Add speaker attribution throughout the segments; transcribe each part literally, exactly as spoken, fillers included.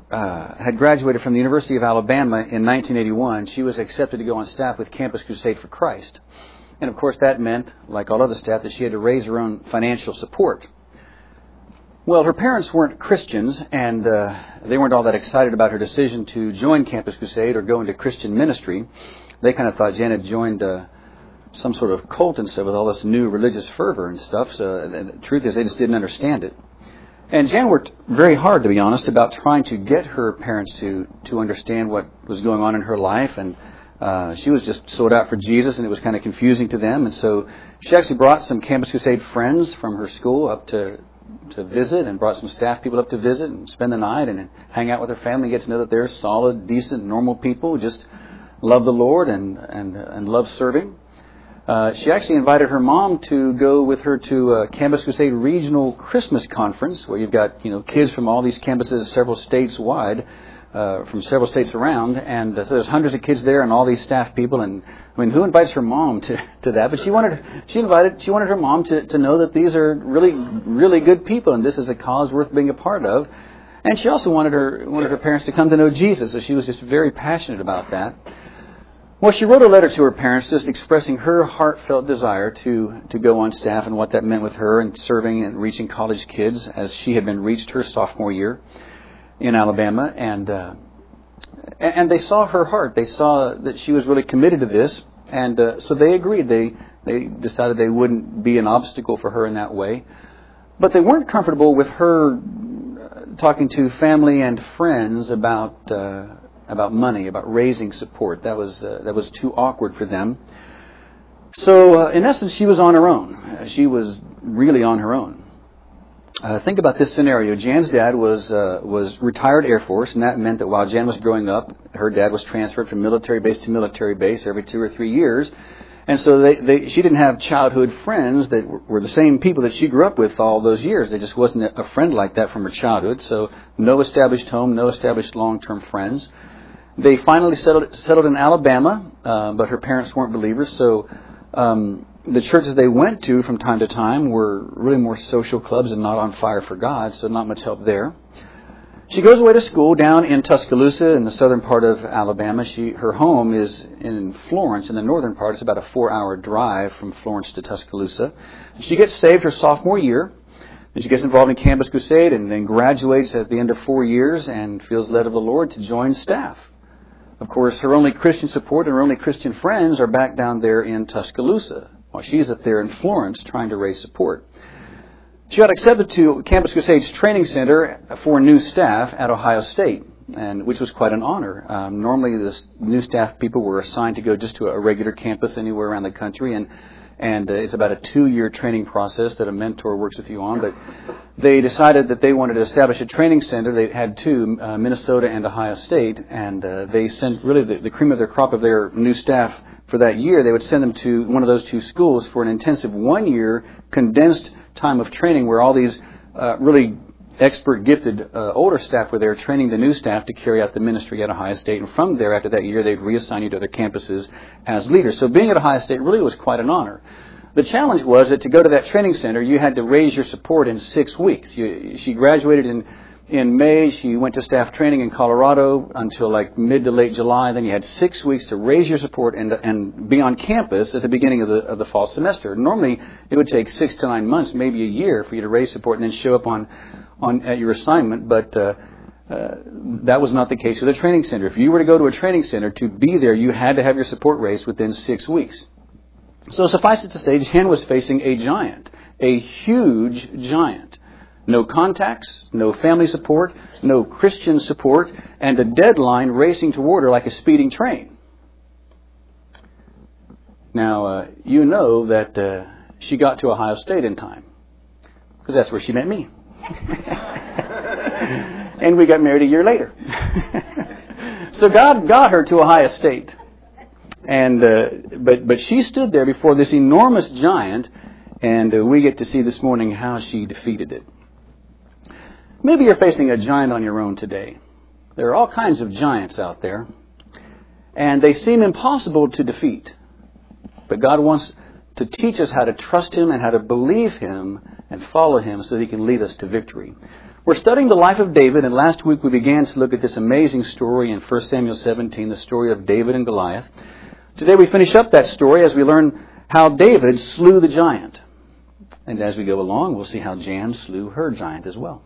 Speaker 1: uh, had graduated from the University of Alabama in nineteen eighty-one, she was accepted to go on staff with Campus Crusade for Christ. And of course that meant, like all other staff, that she had to raise her own financial support. Well, her parents weren't Christians, and uh, they weren't all that excited about her decision to join Campus Crusade or go into Christian ministry. They kind of thought Jan had joined uh, some sort of cult and stuff with all this new religious fervor and stuff. So and the truth is, they just didn't understand it. And Jan worked very hard, to be honest, about trying to get her parents to, to understand what was going on in her life. And uh, she was just sold out for Jesus, and it was kind of confusing to them. And so she actually brought some Campus Crusade friends from her school up to to visit, and brought some staff people up to visit and spend the night and hang out with her family and get to know that they're solid, decent, normal people who just love the Lord and and, and love serving. Uh, she actually invited her mom to go with her to a Campus Crusade Regional Christmas Conference, where you've got, you know, kids from all these campuses, several states wide, uh, from several states around, and uh, so there's hundreds of kids there and all these staff people. And I mean, who invites her mom to, to that? But she wanted she invited she wanted her mom to, to know that these are really really good people, and this is a cause worth being a part of. And she also wanted her wanted her parents to come to know Jesus, so she was just very passionate about that. Well, she wrote a letter to her parents just expressing her heartfelt desire to, to go on staff and what that meant with her and serving and reaching college kids, as she had been reached her sophomore year in Alabama. And uh, and they saw her heart. They saw that she was really committed to this. And uh, so they agreed. They, they decided they wouldn't be an obstacle for her in that way. But they weren't comfortable with her talking to family and friends about... Uh, about money, about raising support. That was uh, that was too awkward for them. So, uh, in essence, she was on her own. Uh, she was really on her own. Uh, think about this scenario. Jan's dad was uh, was retired Air Force, and that meant that while Jan was growing up, her dad was transferred from military base to military base every two or three years. And so they, they, she didn't have childhood friends that were the same people that she grew up with all those years. There just wasn't a friend like that from her childhood. So no established home, no established long-term friends. They finally settled settled in Alabama, uh, but her parents weren't believers. So um, the churches they went to from time to time were really more social clubs and not on fire for God, so not much help there. She goes away to school down in Tuscaloosa in the southern part of Alabama. She Her home is in Florence in the northern part. It's about a four-hour drive from Florence to Tuscaloosa. She gets saved her sophomore year. And she gets involved in Campus Crusade and then graduates at the end of four years and feels led of the Lord to join staff. Of course, her only Christian support and her only Christian friends are back down there in Tuscaloosa, while she's up there in Florence trying to raise support. She got accepted to Campus Crusade's training center for new staff at Ohio State, and which was quite an honor. Um, normally, the new staff people were assigned to go just to a regular campus anywhere around the country, and and uh, it's about a two-year training process that a mentor works with you on. But they decided that they wanted to establish a training center. They had two, uh, Minnesota and Ohio State, and uh, they sent really the, the cream of their crop of their new staff for that year. They would send them to one of those two schools for an intensive one-year condensed time of training where all these uh, really expert, gifted uh, older staff were there training the new staff to carry out the ministry at Ohio State. And from there, after that year, they'd reassign you to other campuses as leaders. So being at Ohio State really was quite an honor. The challenge was that to go to that training center, you had to raise your support in six weeks. You, she graduated in in May. She went to staff training in Colorado until like mid to late July. Then you had six weeks to raise your support and and be on campus at the beginning of the of the fall semester. Normally, it would take six to nine months, maybe a year, for you to raise support and then show up on on at your assignment. But uh, uh, that was not the case with a training center. If you were to go to a training center, to be there, you had to have your support raised within six weeks. So suffice it to say, Jan was facing a giant, a huge giant. No contacts, no family support, no Christian support, and a deadline racing toward her like a speeding train. Now, uh, you know that uh, she got to Ohio State in time, because that's where she met me. And we got married a year later. So God got her to Ohio State. And uh, but but she stood there before this enormous giant, and uh, we get to see this morning how she defeated it. Maybe you're facing a giant on your own today. There are all kinds of giants out there, and they seem impossible to defeat. But God wants to teach us how to trust Him and how to believe Him and follow Him so that He can lead us to victory. We're We're studying the life of David, and last week we began to look at this amazing story in First Samuel seventeen, the story of David and Goliath. Today we finish up that story as we learn how David slew the giant. And as we go along, we'll see how Jan slew her giant as well.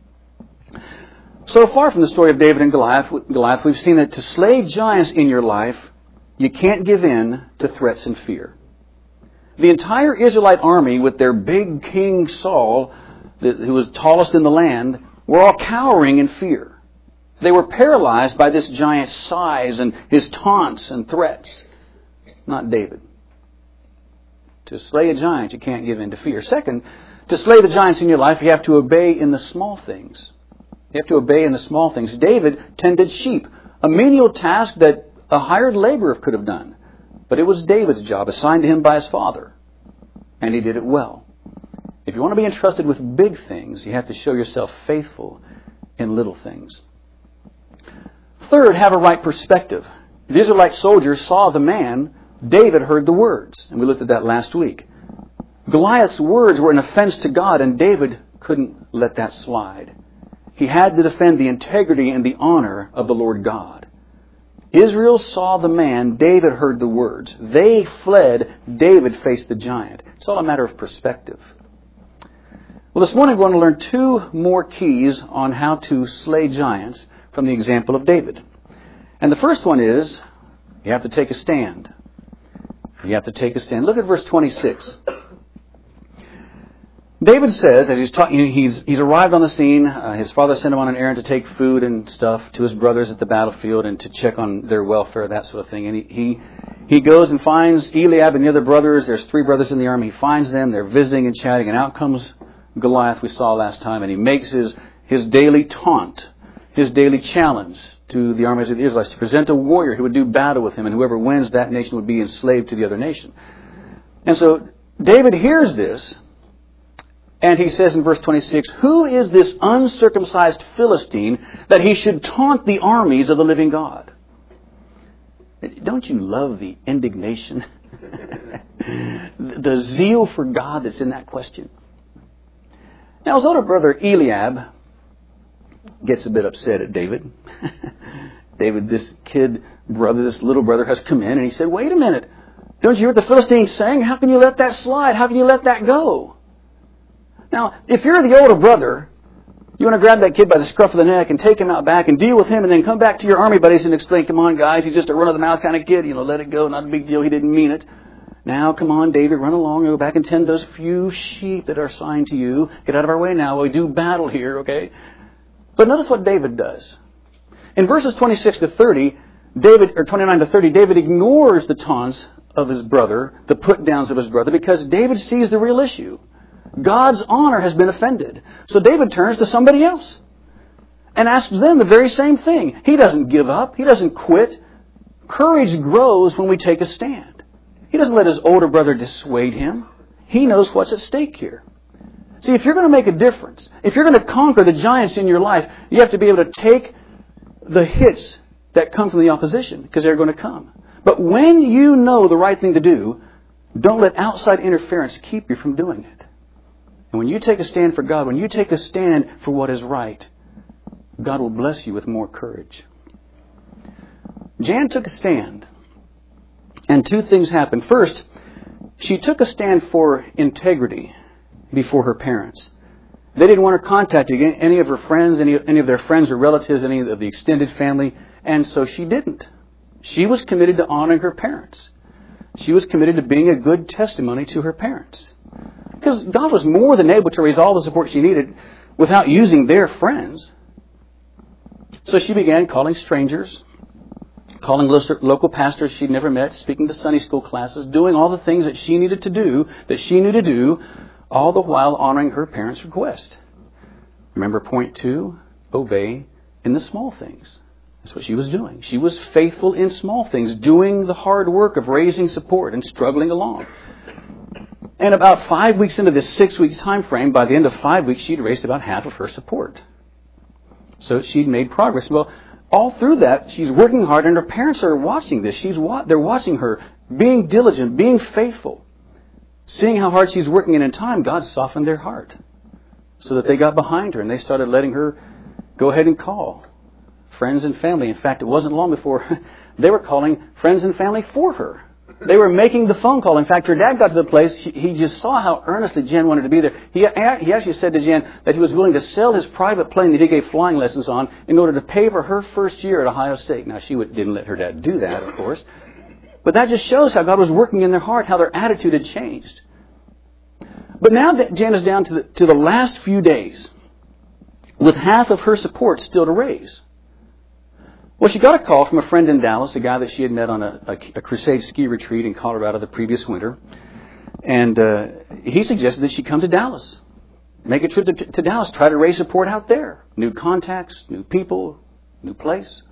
Speaker 1: So far from the story of David and Goliath, Goliath, we've seen that to slay giants in your life, you can't give in to threats and fear. The entire Israelite army, with their big king Saul, who was tallest in the land, were all cowering in fear. They were paralyzed by this giant's size and his taunts and threats. Not David. To slay a giant, you can't give in to fear. Second, to slay the giants in your life, you have to obey in the small things. You have to obey in the small things. David tended sheep, a menial task that a hired laborer could have done. But it was David's job, assigned to him by his father. And he did it well. If you want to be entrusted with big things, you have to show yourself faithful in little things. Third, have a right perspective. The Israelite soldiers saw the man. David heard the words. And we looked at that last week. Goliath's words were an offense to God, and David couldn't let that slide. He had to defend the integrity and the honor of the Lord God. Israel saw the man. David heard the words. They fled. David faced the giant. It's all a matter of perspective. Well, this morning we're going to learn two more keys on how to slay giants from the example of David. And the first one is, you have to take a stand. You have to take a stand. Look at verse twenty-six. David says, as he's talking, he's he's arrived on the scene. Uh, his father sent him on an errand to take food and stuff to his brothers at the battlefield and to check on their welfare, that sort of thing. And he he, he goes and finds Eliab and the other brothers. There's three brothers in the army. He finds them. They're visiting and chatting. And out comes Goliath, we saw last time. And he makes his, his daily taunt, his daily challenge to the armies of the Israelites to present a warrior who would do battle with him. And whoever wins, that nation would be enslaved to the other nation. And so David hears this. And he says in verse twenty-six, who is this uncircumcised Philistine that he should taunt the armies of the living God? Don't you love the indignation? The zeal for God that's in that question. Now his older brother Eliab gets a bit upset at David. David, this kid brother, this little brother has come in and he said, wait a minute. Don't you hear what the Philistine's saying? How can you let that slide? How can you let that go? Now, if you're the older brother, you want to grab that kid by the scruff of the neck and take him out back and deal with him and then come back to your army buddies and explain, come on, guys, he's just a run-of-the-mouth kind of kid. You know, let it go. Not a big deal. He didn't mean it. Now, come on, David, run along and go back and tend those few sheep that are assigned to you. Get out of our way now while we do battle here, okay? But notice what David does. In verses twenty-six to thirty, David, or twenty-nine to thirty, David ignores the taunts of his brother, the put-downs of his brother, because David sees the real issue. God's honor has been offended. So David turns to somebody else and asks them the very same thing. He doesn't give up. He doesn't quit. Courage grows when we take a stand. He doesn't let his older brother dissuade him. He knows what's at stake here. See, if you're going to make a difference, if you're going to conquer the giants in your life, you have to be able to take the hits that come from the opposition, because they're going to come. But when you know the right thing to do, don't let outside interference keep you from doing it. And when you take a stand for God, when you take a stand for what is right, God will bless you with more courage. Jan took a stand. And two things happened. First, she took a stand for integrity before her parents. They didn't want her contacting any of her friends, any, any of their friends or relatives, any of the extended family. And so she didn't. She was committed to honoring her parents. She was committed to being a good testimony to her parents. Because God was more than able to raise all the support she needed without using their friends. So she began calling strangers, calling local pastors she'd never met, speaking to Sunday school classes, doing all the things that she needed to do, that she knew to do, all the while honoring her parents' request. Remember point two? Obey in the small things. That's what she was doing. She was faithful in small things, doing the hard work of raising support and struggling along. And about five weeks into this six-week time frame, by the end of five weeks, she'd raised about half of her support. So she'd made progress. Well, all through that, she's working hard, and her parents are watching this. She's wa- They're watching her being diligent, being faithful, seeing how hard she's working, and in time, God softened their heart. so that they got behind her and they started letting her go ahead and call friends and family. In fact, it wasn't long before they were calling friends and family for her. They were making the phone call. In fact, her dad got to the place, he just saw how earnestly Jen wanted to be there. He, he actually said to Jen that he was willing to sell his private plane that he gave flying lessons on in order to pay for her first year at Ohio State. Now, she didn't let her dad do that, of course. But that just shows how God was working in their heart, how their attitude had changed. But now that Jen is down to the, to the last few days, with half of her support still to raise. Well, she got a call from a friend in Dallas, a guy that she had met on a, a, a crusade ski retreat in Colorado the previous winter. And uh, he suggested that she come to Dallas. Make a trip to, to Dallas, try to raise support out there. New contacts, new people, new place.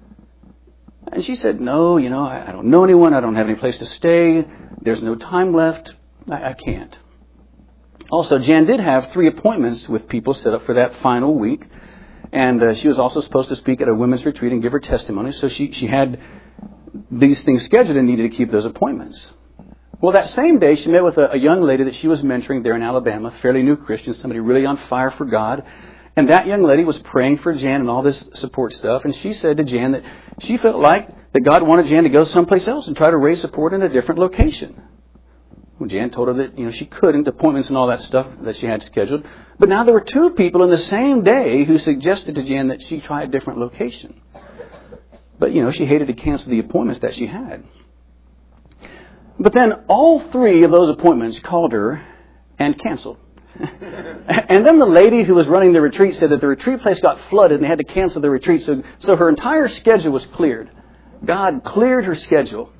Speaker 1: And she said, no, you know, I, I don't know anyone. I don't have any place to stay. There's no time left. I, I can't. Also, Jan did have three appointments with people set up for that final week. And uh, she was also supposed to speak at a women's retreat and give her testimony. So she, she had these things scheduled and needed to keep those appointments. Well, that same day, she met with a, a young lady that she was mentoring there in Alabama, fairly new Christian, somebody really on fire for God. And that young lady was praying for Jan and all this support stuff. And she said to Jan that she felt like that God wanted Jan to go someplace else and try to raise support in a different location. Well, Jan told her that, you know, she couldn't, appointments and all that stuff that she had scheduled. But now there were two people in the same day who suggested to Jan that she try a different location. But, you know, she hated to cancel the appointments that she had. But then all three of those appointments called her and canceled. And then the lady who was running the retreat said that the retreat place got flooded and they had to cancel the retreat. So, so her entire schedule was cleared. God cleared her schedule.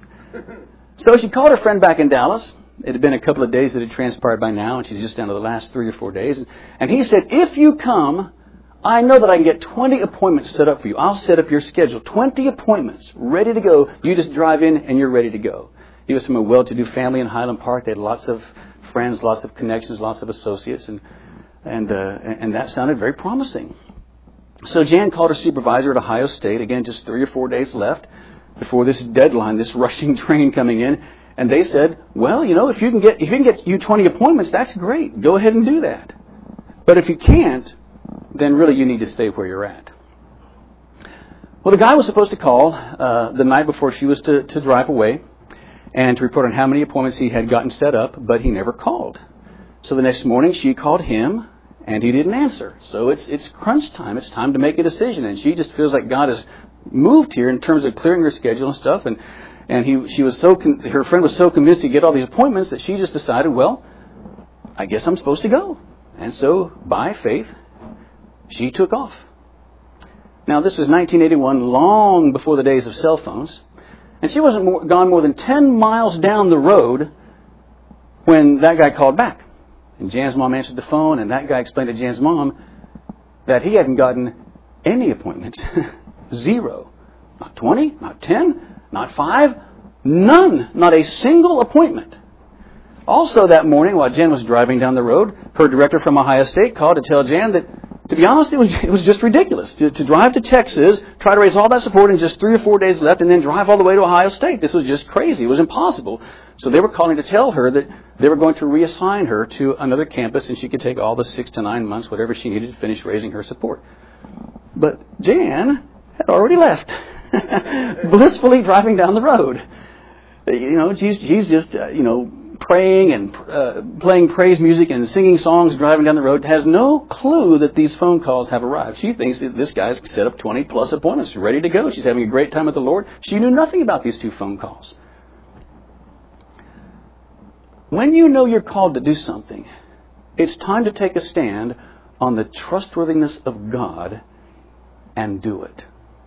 Speaker 1: So she called her friend back in Dallas. It had been a couple of days that had transpired by now, and she's just down to the last three or four days. And he said, if you come, I know that I can get twenty appointments set up for you. I'll set up your schedule. twenty appointments, ready to go. You just drive in and you're ready to go. He was from a well-to-do family in Highland Park. They had lots of friends, lots of connections, lots of associates, and and uh, and that sounded very promising. So Jan called her supervisor at Ohio State. Again, just three or four days left before this deadline, this rushing train coming in. And they said, well, you know, if you can get if you can get you twenty appointments, that's great. Go ahead and do that. But if you can't, then really you need to stay where you're at. Well, the guy was supposed to call uh, the night before she was to, to drive away and to report on how many appointments he had gotten set up, but he never called. So the next morning she called him, and he didn't answer. So it's it's crunch time. It's time to make a decision. And she just feels like God has moved here in terms of clearing her schedule and stuff. And And he, she was so, con- her friend was so convinced to get all these appointments that she just decided, well, I guess I'm supposed to go. And so, by faith, she took off. Now, this was nineteen eighty-one, long before the days of cell phones. And she wasn't more, gone more than ten miles down the road when that guy called back. And Jan's mom answered the phone, and that guy explained to Jan's mom that he hadn't gotten any appointments. Zero. Not twenty, not ten. Not five, none, not a single appointment. Also that morning, while Jan was driving down the road, her director from Ohio State called to tell Jan that, to be honest, it was it was just ridiculous to, to drive to Texas, try to raise all that support in just three or four days left, and then drive all the way to Ohio State. This was just crazy. It was impossible. So they were calling to tell her that they were going to reassign her to another campus, and she could take all the six to nine months, whatever she needed to finish raising her support. But Jan had already left. Blissfully driving down the road. You know, she's, she's just, uh, you know, praying and uh, playing praise music and singing songs driving down the road. Has no clue that these phone calls have arrived. She thinks that this guy's set up twenty plus appointments, ready to go. She's having a great time with the Lord. She knew nothing about these two phone calls. When you know you're called to do something, it's time to take a stand on the trustworthiness of God and do it.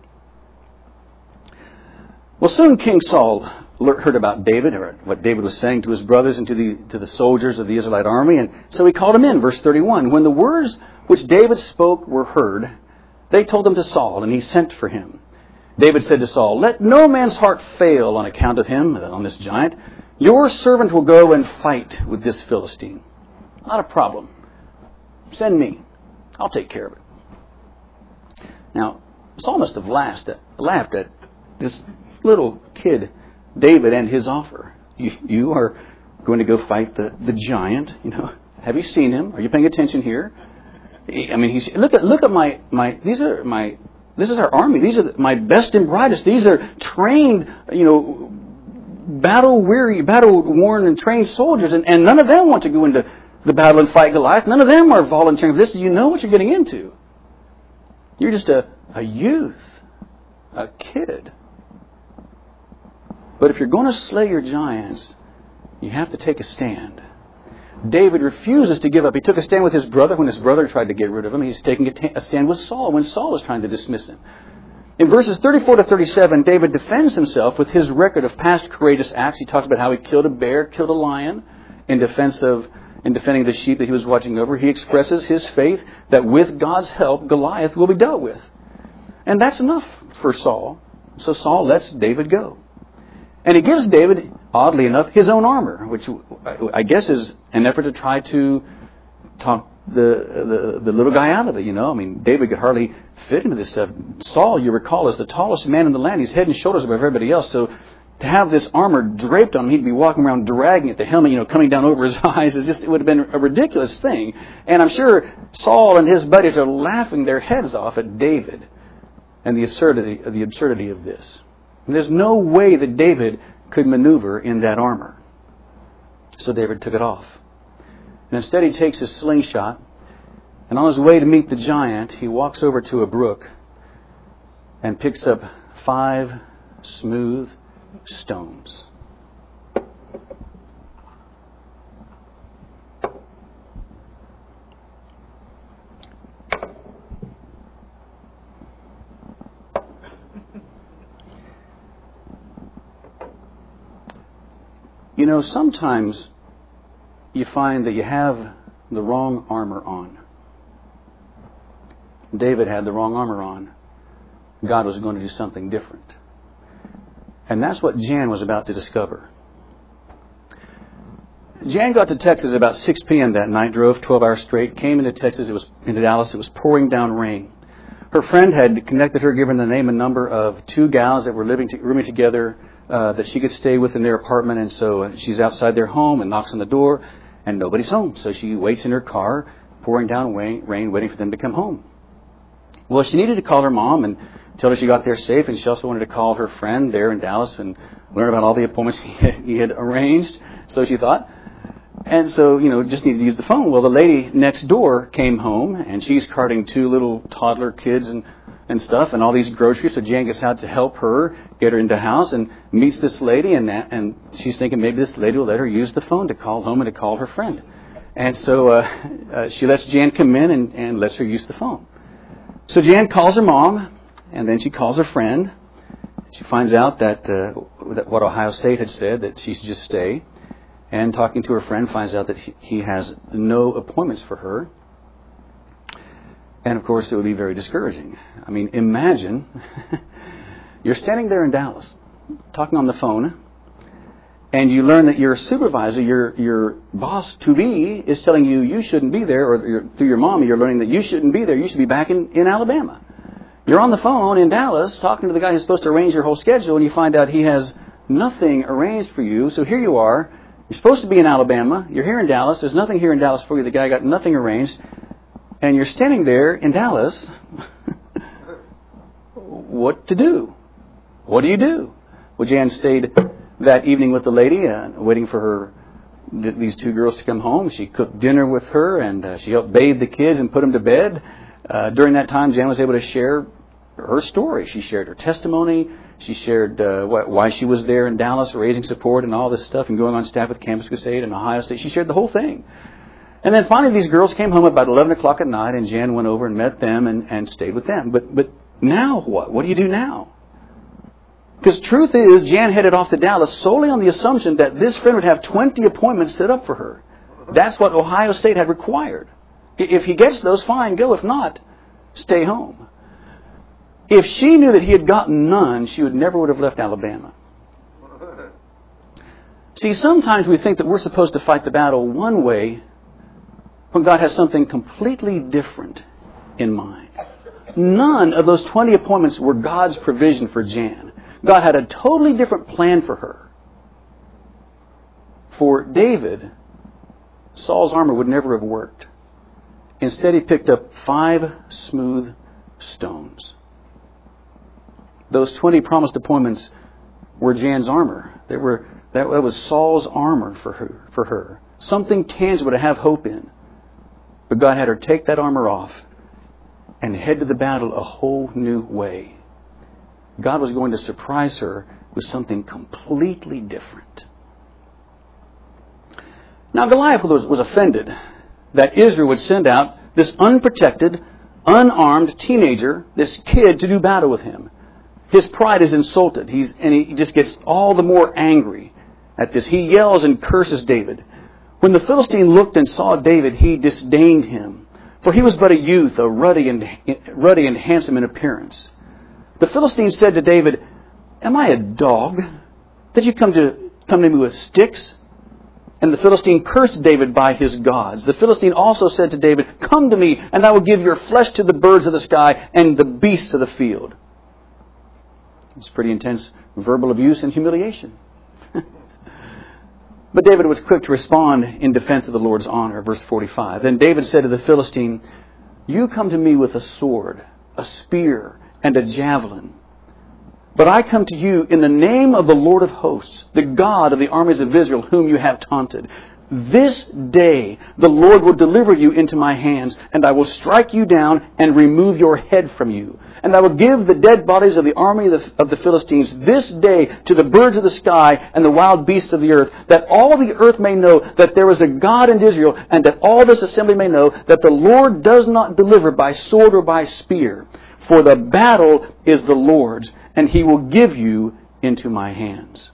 Speaker 1: Well, soon King Saul heard about David, or what David was saying to his brothers and to the to the soldiers of the Israelite army, and so he called him in. Verse thirty-one, when the words which David spoke were heard, they told them to Saul, and he sent for him. David said to Saul, let no man's heart fail on account of him, on this giant. Your servant will go and fight with this Philistine. Not a problem. Send me. I'll take care of it. Now, Saul must have laughed at, laughed at this little kid, David, and his offer. You, you are going to go fight the, the giant, you know. Have you seen him? Are you paying attention here? I mean, he's look at look at my my. These are my. This is our army. These are my best and brightest. These are trained, you know, battle weary, battle worn, and trained soldiers, and, and none of them want to go into the battle and fight Goliath. None of them are volunteering for this. You know what you're getting into. You're just a, a youth, a kid. But if you're going to slay your giants, you have to take a stand. David refuses to give up. He took a stand with his brother when his brother tried to get rid of him. He's taking a stand with Saul when Saul was trying to dismiss him. In verses thirty-four to thirty-seven, David defends himself with his record of past courageous acts. He talks about how he killed a bear, killed a lion in defense of, in defending the sheep that he was watching over. He expresses his faith that with God's help, Goliath will be dealt with. And that's enough for Saul. So Saul lets David go. And he gives David, oddly enough, his own armor, which I guess is an effort to try to talk the, the the little guy out of it, you know. I mean, David could hardly fit into this stuff. Saul, you recall, is the tallest man in the land. He's head and shoulders above everybody else. So to have this armor draped on him, he'd be walking around dragging it, the helmet, you know, coming down over his eyes. It's just, it would have been a ridiculous thing. And I'm sure Saul and his buddies are laughing their heads off at David and the absurdity, the absurdity of this. And there's no way that David could maneuver in that armor. So David took it off. And instead he takes his slingshot, and on his way to meet the giant, he walks over to a brook and picks up five smooth stones. You know, sometimes you find that you have the wrong armor on. David had the wrong armor on. God was going to do something different. And that's what Jan was about to discover. Jan got to Texas about six p.m. that night, drove twelve hours straight, came into Texas, it was into Dallas, it was pouring down rain. Her friend had connected her, given the name and number of two gals that were living to, rooming together, uh, that she could stay with in their apartment. And so she's outside their home and knocks on the door, and nobody's home. So she waits in her car, pouring down rain, rain, waiting for them to come home. Well, she needed to call her mom and tell her she got there safe, and she also wanted to call her friend there in Dallas and learn about all the appointments he had, he had arranged, so she thought. And so, you know, just needed to use the phone. Well, the lady next door came home, and she's carting two little toddler kids and, and stuff and all these groceries. So Jan gets out to help her get her into the house and meets this lady, and that, and she's thinking maybe this lady will let her use the phone to call home and to call her friend. And so uh, uh, she lets Jan come in and, and lets her use the phone. So Jan calls her mom, and then she calls her friend. She finds out that, uh, that what Ohio State had said, that she should just stay. And talking to her friend, finds out that he, he has no appointments for her. And of course, it would be very discouraging. I mean, imagine you're standing there in Dallas, talking on the phone, and you learn that your supervisor, your your boss to be, is telling you you shouldn't be there, or your, through your mom, you're learning that you shouldn't be there. You should be back in, in Alabama. You're on the phone in Dallas talking to the guy who's supposed to arrange your whole schedule, and you find out he has nothing arranged for you. So here you are. You're supposed to be in Alabama. You're here in Dallas. There's nothing here in Dallas for you. The guy got nothing arranged. And you're standing there in Dallas. What to do? What do you do? Well, Jan stayed that evening with the lady, uh, waiting for her, th- these two girls to come home. She cooked dinner with her, and uh, she helped bathe the kids and put them to bed. Uh, during that time, Jan was able to share her story. She shared her testimony. She shared uh, wh- why she was there in Dallas, raising support and all this stuff, and going on staff with Campus Crusade and Ohio State. She shared the whole thing. And then finally these girls came home about eleven o'clock at night, and Jan went over and met them and, and stayed with them. But but now what? What do you do now? Because truth is, Jan headed off to Dallas solely on the assumption that this friend would have twenty appointments set up for her. That's what Ohio State had required. If he gets those, fine, go. If not, stay home. If she knew that he had gotten none, she would never would have left Alabama. See, sometimes we think that we're supposed to fight the battle one way when God has something completely different in mind. None of those twenty appointments were God's provision for Jan. God had a totally different plan for her. For David, Saul's armor would never have worked. Instead, he picked up five smooth stones. Those twenty promised appointments were Jan's armor. They were, that was Saul's armor for her, for her. Something tangible to have hope in. But God had her take that armor off and head to the battle a whole new way. God was going to surprise her with something completely different. Now Goliath was, was offended that Israel would send out this unprotected, unarmed teenager, this kid, to do battle with him. His pride is insulted. He's, and he just gets all the more angry at this. He yells and curses David. When the Philistine looked and saw David, he disdained him, for he was but a youth, a ruddy and, ruddy and handsome in appearance. The Philistine said to David, "Am I a dog that you come to come to me with sticks?" And the Philistine cursed David by his gods. The Philistine also said to David, "Come to me, and I will give your flesh to the birds of the sky and the beasts of the field." It's pretty intense verbal abuse and humiliation. But David was quick to respond in defense of the Lord's honor. Verse forty-five. Then David said to the Philistine, "You come to me with a sword, a spear, and a javelin. But I come to you in the name of the Lord of hosts, the God of the armies of Israel, whom you have taunted. This day the Lord will deliver you into my hands, and I will strike you down and remove your head from you. And I will give the dead bodies of the army of the, of the Philistines this day to the birds of the sky and the wild beasts of the earth, that all the earth may know that there is a God in Israel, and that all this assembly may know that the Lord does not deliver by sword or by spear. For the battle is the Lord's, and He will give you into my hands."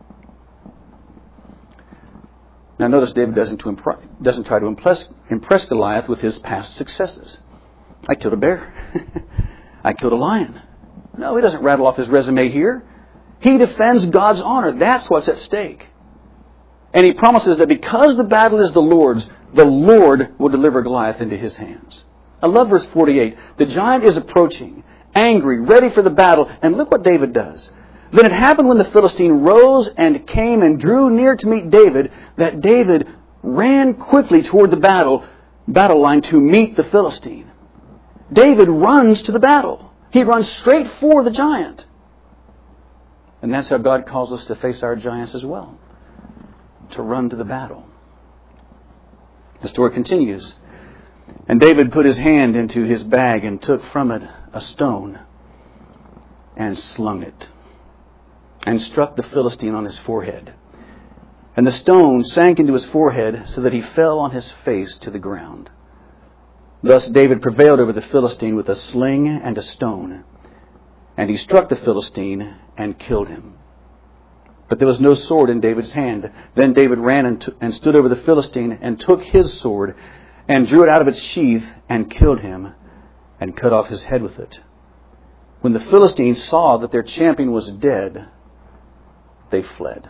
Speaker 1: Now notice David doesn't, to impre- doesn't try to impress, impress Goliath with his past successes. I killed a bear. I killed a lion. No, he doesn't rattle off his resume here. He defends God's honor. That's what's at stake. And he promises that because the battle is the Lord's, the Lord will deliver Goliath into his hands. I love verse forty-eight. The giant is approaching, angry, ready for the battle. And look what David does. Then it happened when the Philistine rose and came and drew near to meet David, that David ran quickly toward the battle, battle line to meet the Philistine. David runs to the battle. He runs straight for the giant. And that's how God calls us to face our giants as well. To run to the battle. The story continues. And David put his hand into his bag and took from it a stone and slung it, and struck the Philistine on his forehead. And the stone sank into his forehead so that he fell on his face to the ground. Thus David prevailed over the Philistine with a sling and a stone. And he struck the Philistine and killed him. But there was no sword in David's hand. Then David ran and, t- and stood over the Philistine and took his sword and drew it out of its sheath and killed him and cut off his head with it. When the Philistines saw that their champion was dead, they fled.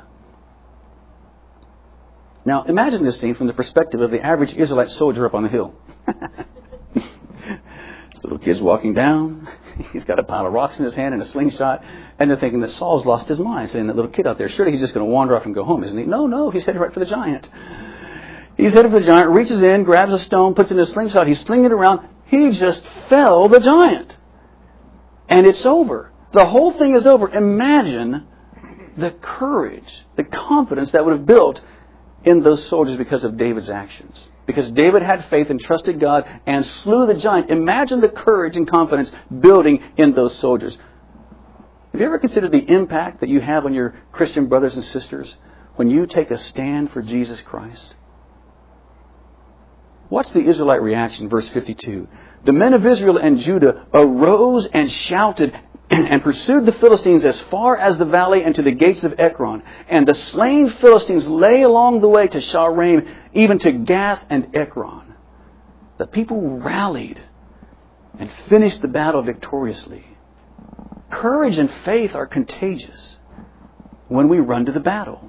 Speaker 1: Now, imagine this scene from the perspective of the average Israelite soldier up on the hill. This little kid's walking down. He's got a pile of rocks in his hand and a slingshot. And they're thinking that Saul's lost his mind, saying that little kid out there, surely he's just going to wander off and go home, isn't he? No, no, he's headed right for the giant. He's headed for the giant, reaches in, grabs a stone, puts it in his slingshot. He's slinging it around. He just fell the giant. And it's over. The whole thing is over. Imagine the courage, the confidence that would have built in those soldiers because of David's actions. Because David had faith and trusted God and slew the giant. Imagine the courage and confidence building in those soldiers. Have you ever considered the impact that you have on your Christian brothers and sisters when you take a stand for Jesus Christ? What's the Israelite reaction? Verse fifty-two. The men of Israel and Judah arose and shouted and pursued the Philistines as far as the valley and to the gates of Ekron. And the slain Philistines lay along the way to Shaaraim, even to Gath and Ekron. The people rallied and finished the battle victoriously. Courage and faith are contagious when we run to the battle.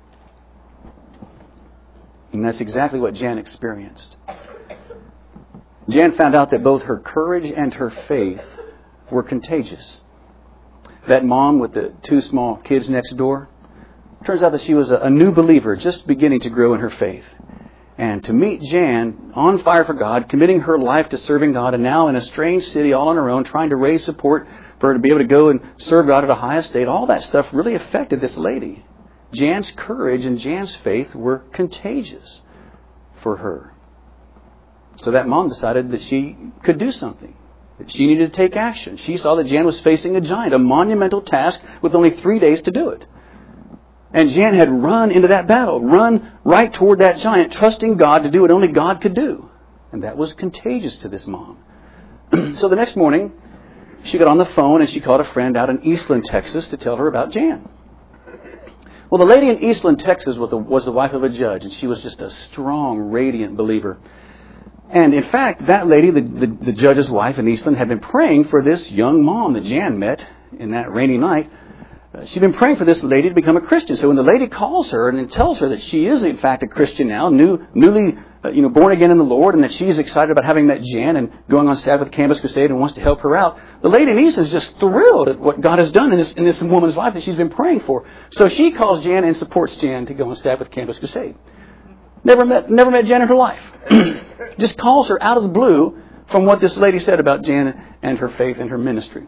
Speaker 1: And that's exactly what Jan experienced. Jan found out that both her courage and her faith were contagious. That mom with the two small kids next door, turns out that she was a, a new believer just beginning to grow in her faith. And to meet Jan on fire for God, committing her life to serving God, and now in a strange city all on her own, trying to raise support for her to be able to go and serve God at a high estate, all that stuff really affected this lady. Jan's courage and Jan's faith were contagious for her. So that mom decided that she could do something, that she needed to take action. She saw that Jan was facing a giant, a monumental task with only three days to do it. And Jan had run into that battle, run right toward that giant, trusting God to do what only God could do. And that was contagious to this mom. So the next morning, she got on the phone and she called a friend out in Eastland, Texas, to tell her about Jan. Well, the lady in Eastland, Texas was the, was the wife of a judge, and she was just a strong, radiant believer. And in fact, that lady, the, the, the judge's wife in Eastland, had been praying for this young mom that Jan met in that rainy night. Uh, she'd been praying for this lady to become a Christian. So when the lady calls her and tells her that she is in fact a Christian now, new, newly uh, you know, born again in the Lord, and that she's excited about having met Jan and going on staff with Campus Crusade and wants to help her out, the lady in Eastland is just thrilled at what God has done in this, in this woman's life that she's been praying for. So she calls Jan and supports Jan to go on staff with Campus Crusade. Never met, never met Jan in her life. Just calls her out of the blue from what this lady said about Jan and her faith and her ministry.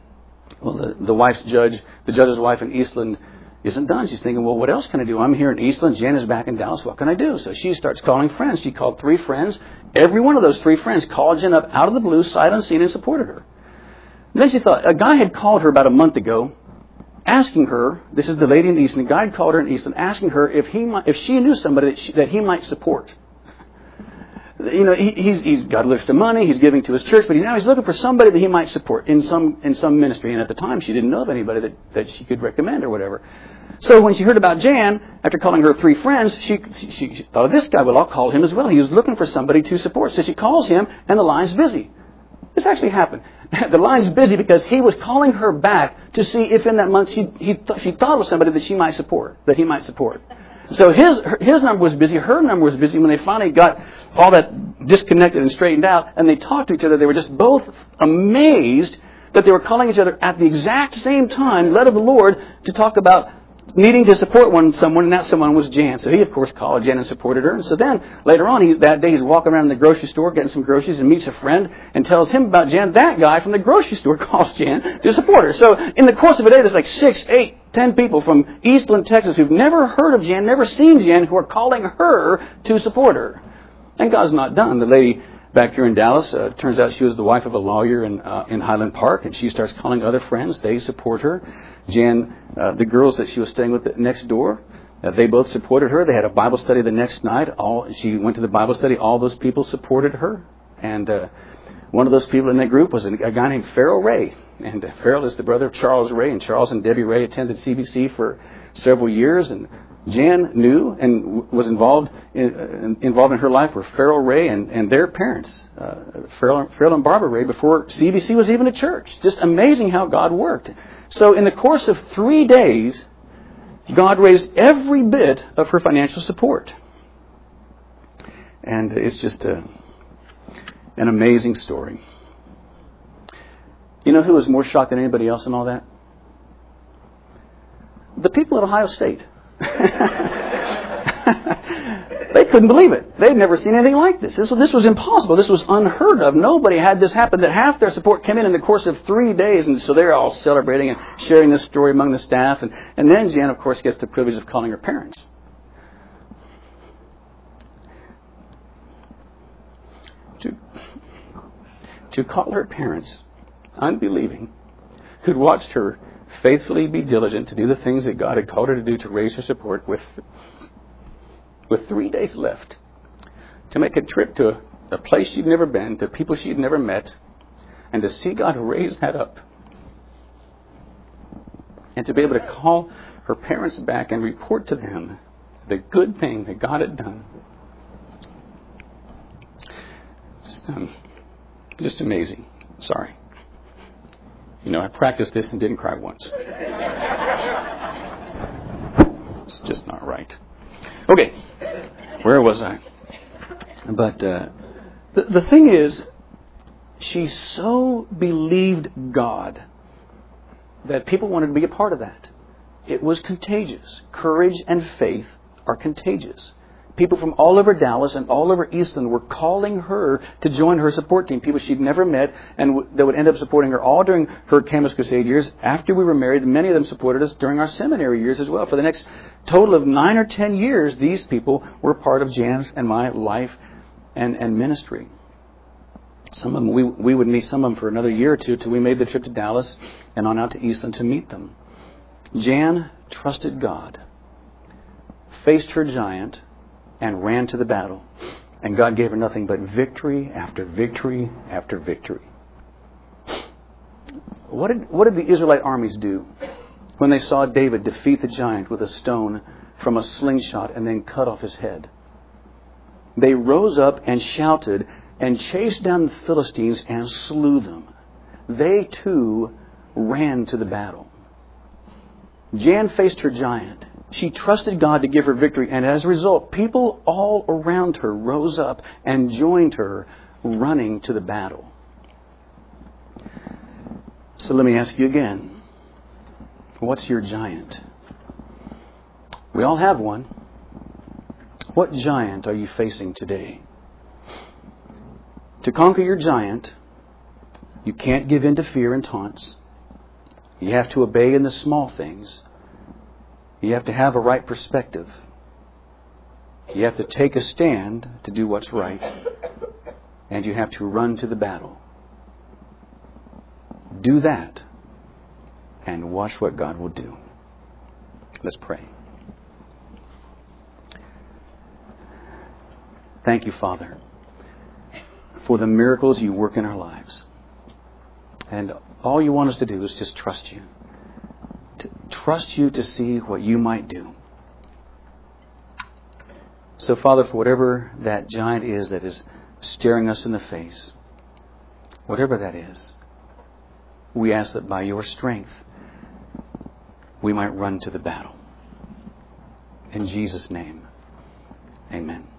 Speaker 1: Well, the, the wife's judge, the judge's wife in Eastland isn't done. She's thinking, well, what else can I do? I'm here in Eastland. Jan is back in Dallas. What can I do? So she starts calling friends. She called three friends. Every one of those three friends called Jan up out of the blue, sight unseen, and supported her. And then she thought, a guy had called her about a month ago, asking her, this is the lady in Eastland, a guy had called her in Eastland, asking her if he might, if she knew somebody that, she, that he might support. You know, he, he's, he's got a list of money, he's giving to his church, but he, now he's looking for somebody that he might support in some in some ministry. And at the time, she didn't know of anybody that, that she could recommend or whatever. So when she heard about Jan, after calling her three friends, she, she, she thought of this guy. Well, I'll call him as well. He was looking for somebody to support. So she calls him, and the line's busy. This actually happened. The line's busy because he was calling her back to see if in that month she, he th- she thought of somebody that she might support, that he might support. So his his number was busy, her number was busy. When they finally got all that disconnected and straightened out, and they talked to each other, they were just both amazed that they were calling each other at the exact same time, led of the Lord, to talk about needing to support one someone, and that someone was Jan. So he, of course, called Jan and supported her. And so then, later on, he, that day, he's walking around in the grocery store getting some groceries and meets a friend and tells him about Jan. That guy from the grocery store calls Jan to support her. So in the course of a day, there's like six, eight, ten people from Eastland, Texas, who've never heard of Jan, never seen Jan, who are calling her to support her. And God's not done. The lady back here in Dallas, uh, turns out she was the wife of a lawyer in uh, in Highland Park, and she starts calling other friends. They support her. Jan, uh, the girls that she was staying with next door, uh, they both supported her. They had a Bible study the next night. All she went to the Bible study. All those people supported her. And uh, one of those people in that group was a, a guy named Farrell Ray. And uh, Farrell is the brother of Charles Ray. And Charles and Debbie Ray attended C B C for several years. And Jan knew and was involved in, uh, involved in her life were Farrell Ray and, and their parents, uh, Farrell, Farrell and Barbara Ray, before C B C was even a church. Just amazing how God worked. So in the course of three days, God raised every bit of her financial support. And it's just a, an amazing story. You know who was more shocked than anybody else in all that? The people at Ohio State. They couldn't believe it. They'd never seen anything like this. This was, this was impossible. This was unheard of. Nobody had this happen. That half their support came in in the course of three days. And so they're all celebrating and sharing this story among the staff. And, and then Jan, of course, gets the privilege of calling her parents. To, to call her parents, unbelieving, who'd watched her faithfully be diligent to do the things that God had called her to do to raise her support with with three days left, to make a trip to a, a place she'd never been, to people she'd never met, and to see God raise that up. And to be able to call her parents back and report to them the good thing that God had done. Just, um, just amazing. Sorry. You know, I practiced this and didn't cry once. It's just not right. Okay, where was I? But uh, the, the thing is, she so believed God that people wanted to be a part of that. It was contagious. Courage and faith are contagious. people from all over Dallas and all over Eastland were calling her to join her support team. People she'd never met and w- that would end up supporting her all during her Campus Crusade years. After we were married, many of them supported us during our seminary years as well. For the next total of nine or ten years, these people were part of Jan's and my life and, and ministry. Some of them, we, we would meet some of them for another year or two till we made the trip to Dallas and on out to Eastland to meet them. Jan trusted God, faced her giant, and ran to the battle. And God gave her nothing but victory after victory after victory. What did, what did the Israelite armies do when they saw David defeat the giant with a stone from a slingshot and then cut off his head? They rose up and shouted and chased down the Philistines and slew them. They too ran to the battle. Jan faced her giant. She trusted God to give her victory, and as a result, people all around her rose up and joined her, running to the battle. So let me ask you again, what's your giant? We all have one. What giant are you facing today? To conquer your giant, you can't give in to fear and taunts. You have to obey in the small things. You have to have a right perspective. You have to take a stand to do what's right. And you have to run to the battle. Do that and watch what God will do. Let's pray. Thank you, Father, for the miracles you work in our lives. And all you want us to do is just trust you. To trust you to see what you might do. So, Father, for whatever that giant is that is staring us in the face, whatever that is, we ask that by your strength, we might run to the battle. In Jesus' name, amen.